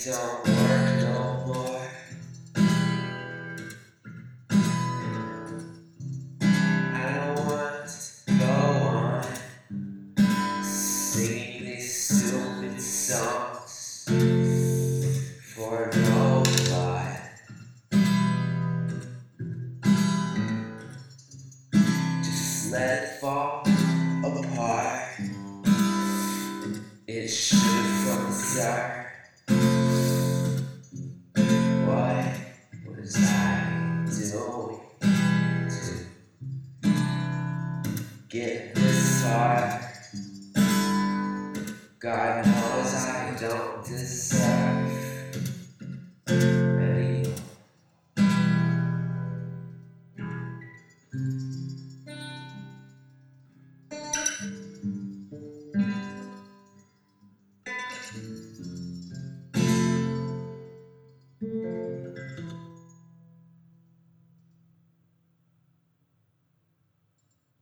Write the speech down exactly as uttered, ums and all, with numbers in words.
don't work no more. I don't want to go on singing these stupid songs for nobody. Just let it fall apart. It should from the start. What was I doing to get this far? God knows I don't deserve